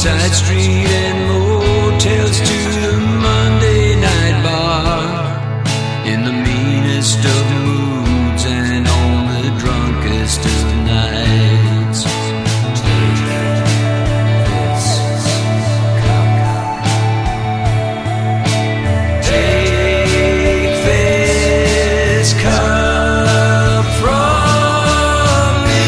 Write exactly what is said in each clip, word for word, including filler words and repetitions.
side street and motels to the Monday night bar. In the meanest of moods and on the drunkest of nights. Take this cup. Take this cup from me.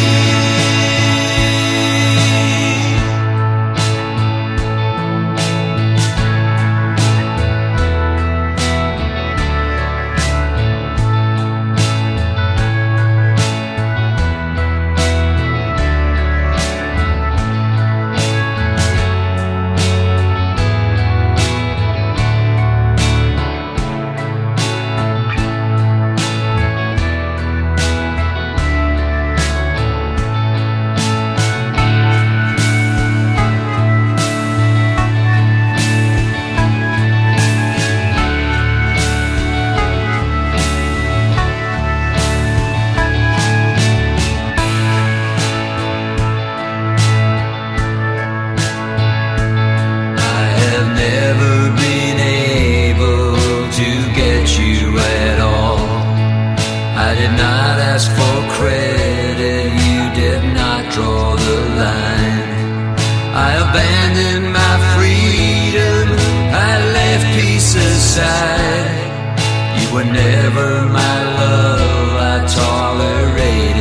I did not ask for credit, you did not draw the line. I abandoned my freedom, I left peace aside. You were never my love, I tolerated